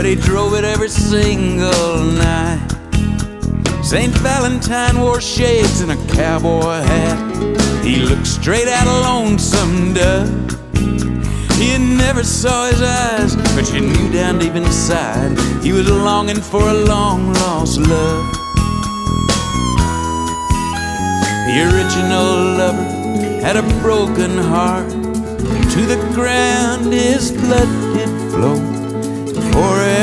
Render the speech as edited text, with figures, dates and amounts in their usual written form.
He drove it every single night. St. Valentine wore shades and a cowboy hat. He looked straight out of Lonesome Dove. You never saw his eyes, but you knew down deep inside he was longing for a long-lost love. The original lover had a broken heart. To the ground his blood did flow. Forever